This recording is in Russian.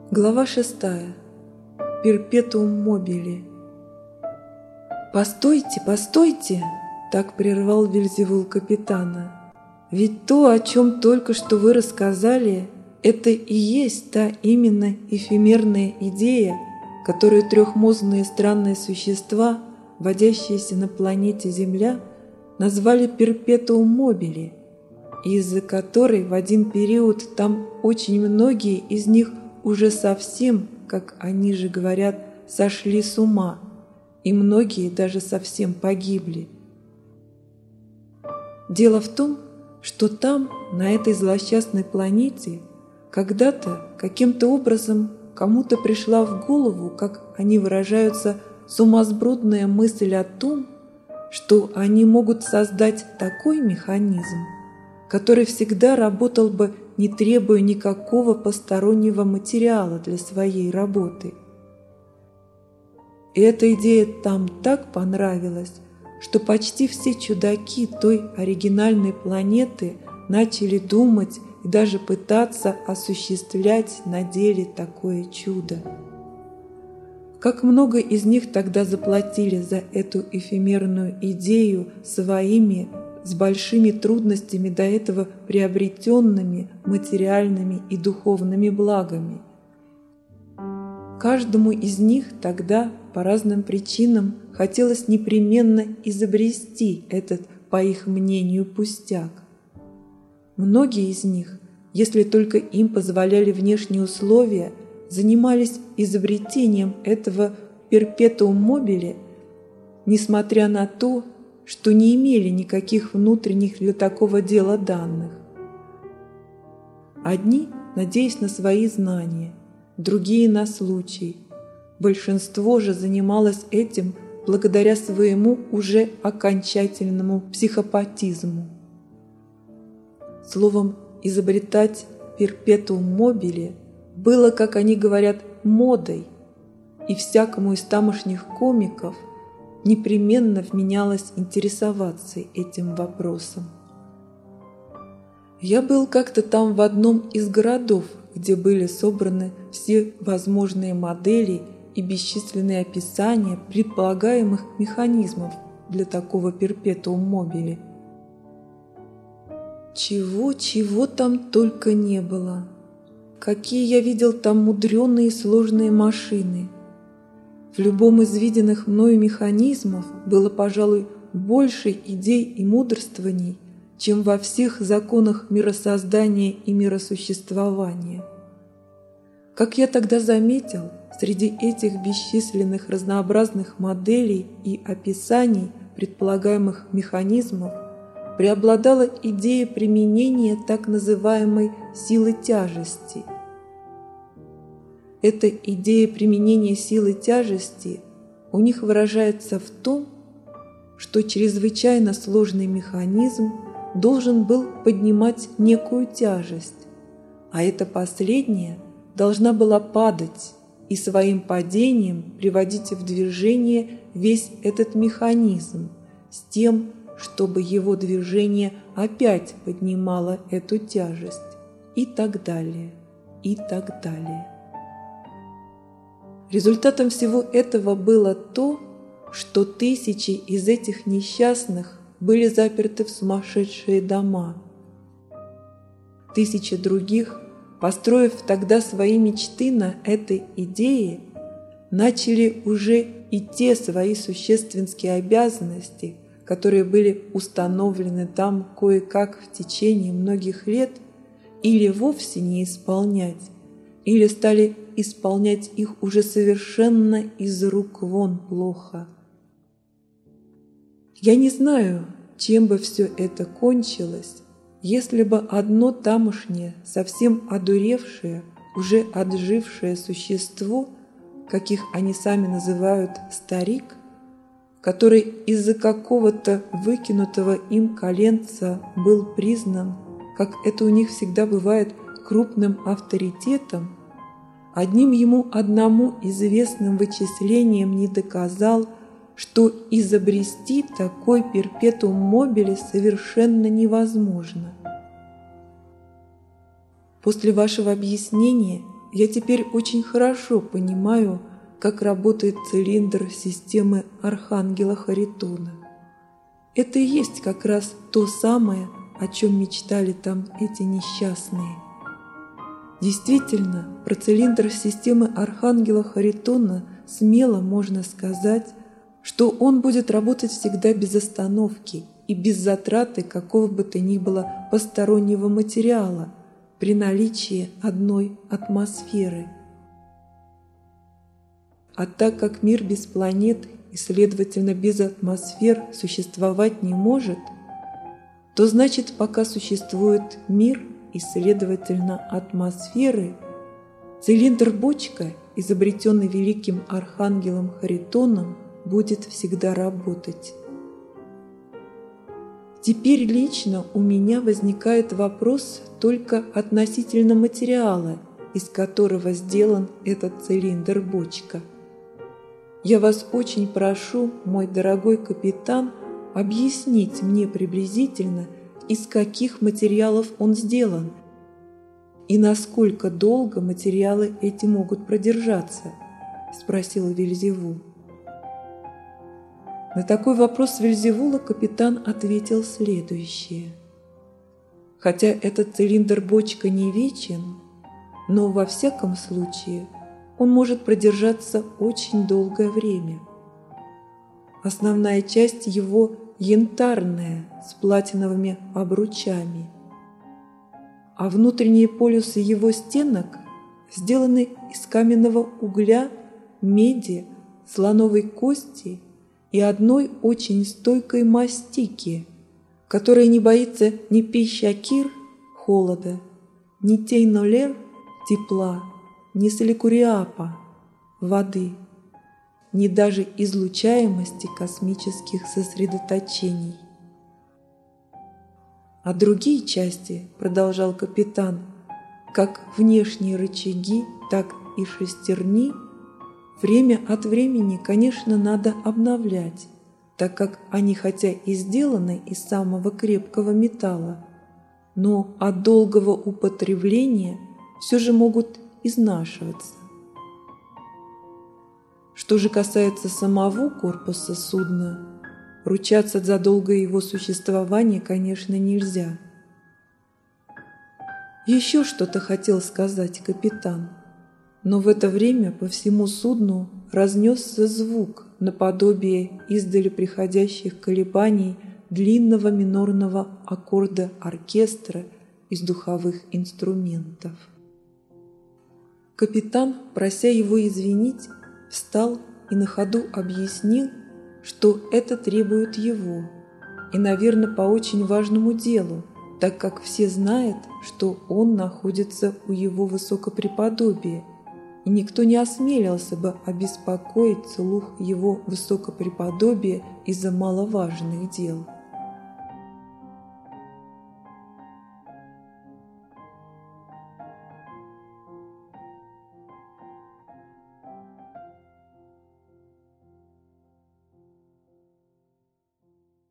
Глава 6. Перпетуум мобили. «Постойте, постойте!» – так прервал Вельзевул капитана. «Ведь то, о чем только что вы рассказали, это и есть та именно эфемерная идея, которую трехмозные странные существа, водящиеся на планете Земля, назвали перпетуум мобили, из-за которой в один период там очень многие из них уже совсем, как они же говорят, сошли с ума, и многие даже совсем погибли. Дело в том, что там, на этой злосчастной планете, когда-то каким-то образом кому-то пришла в голову, как они выражаются, сумасбродная мысль о том, что они могут создать такой механизм, который всегда работал бы, не требуя никакого постороннего материала для своей работы. И эта идея там так понравилась, что почти все чудаки той оригинальной планеты начали думать и даже пытаться осуществлять на деле такое чудо. Как много из них тогда заплатили за эту эфемерную идею своими, с большими трудностями до этого приобретенными материальными и духовными благами. Каждому из них тогда по разным причинам хотелось непременно изобрести этот, по их мнению, пустяк. Многие из них, если только им позволяли внешние условия, занимались изобретением этого перпетуум мобили, несмотря на то, что не имели никаких внутренних для такого дела данных. Одни, надеясь на свои знания, другие на случай. Большинство же занималось этим благодаря своему уже окончательному психопатизму. Словом, изобретать перпетуум мобили было, как они говорят, модой, и всякому из тамошних комиков непременно вменялось интересоваться этим вопросом. Я был как-то там в одном из городов, где были собраны все возможные модели и бесчисленные описания предполагаемых механизмов для такого перпетуум мобили. Чего там только не было. Какие я видел там мудреные и сложные машины. В любом из виденных мною механизмов было, пожалуй, больше идей и мудрствований, чем во всех законах миросоздания и миросуществования. Как я тогда заметил, среди этих бесчисленных разнообразных моделей и описаний предполагаемых механизмов преобладала идея применения так называемой силы тяжести. Эта идея применения силы тяжести у них выражается в том, что чрезвычайно сложный механизм должен был поднимать некую тяжесть, а эта последняя должна была падать и своим падением приводить в движение весь этот механизм с тем, чтобы его движение опять поднимало эту тяжесть, и так далее, и так далее. Результатом всего этого было то, что тысячи из этих несчастных были заперты в сумасшедшие дома. Тысячи других, построив тогда свои мечты на этой идее, начали уже и те свои существенские обязанности, которые были установлены там кое-как в течение многих лет, или вовсе не исполнять, или стали исполнять их уже совершенно из рук вон плохо. Я не знаю, чем бы все это кончилось, если бы одно тамошнее, совсем одуревшее, уже отжившее существо, каких они сами называют старик, который из-за какого-то выкинутого им коленца был признан, как это у них всегда бывает, крупным авторитетом, одним ему одному известным вычислением не доказал, что изобрести такой перпетуум мобили совершенно невозможно. После вашего объяснения я теперь очень хорошо понимаю, как работает цилиндр системы Архангела Харитона. Это и есть как раз то самое, о чем мечтали там эти несчастные. Действительно, про цилиндр системы Архангела Харитона смело можно сказать, что он будет работать всегда без остановки и без затраты какого бы то ни было постороннего материала при наличии одной атмосферы. А так как мир без планет и, следовательно, без атмосфер существовать не может, то значит, пока существует мир и, следовательно, атмосферы, цилиндр-бочка, изобретенный великим архангелом Харитоном, будет всегда работать. Теперь лично у меня возникает вопрос только относительно материала, из которого сделан этот цилиндр-бочка. Я вас очень прошу, мой дорогой капитан, объяснить мне приблизительно, из каких материалов он сделан и насколько долго материалы эти могут продержаться, спросил Вельзевул. На такой вопрос Вельзевула капитан ответил следующее. Хотя этот цилиндр-бочка не вечен, но во всяком случае он может продержаться очень долгое время. Основная часть его янтарная, с платиновыми обручами, а внутренние полюсы его стенок сделаны из каменного угля, меди, слоновой кости и одной очень стойкой мастики, которая не боится ни пищакир – холода, ни тейнолер – тепла, ни саликуриапа – воды, ни даже излучаемости космических сосредоточений. А другие части, продолжал капитан, как внешние рычаги, так и шестерни, время от времени, конечно, надо обновлять, так как они хотя и сделаны из самого крепкого металла, но от долгого употребления все же могут изнашиваться. Что же касается самого корпуса судна, ручаться за долгое его существование, конечно, нельзя. Еще что-то хотел сказать капитан, но в это время по всему судну разнесся звук наподобие издали приходящих колебаний длинного минорного аккорда оркестра из духовых инструментов. Капитан, прося его извинить, встал и на ходу объяснил, что это требует его, и, наверное, по очень важному делу, так как все знают, что он находится у его высокопреподобия, и никто не осмелился бы обеспокоить слух его высокопреподобия из-за маловажных дел.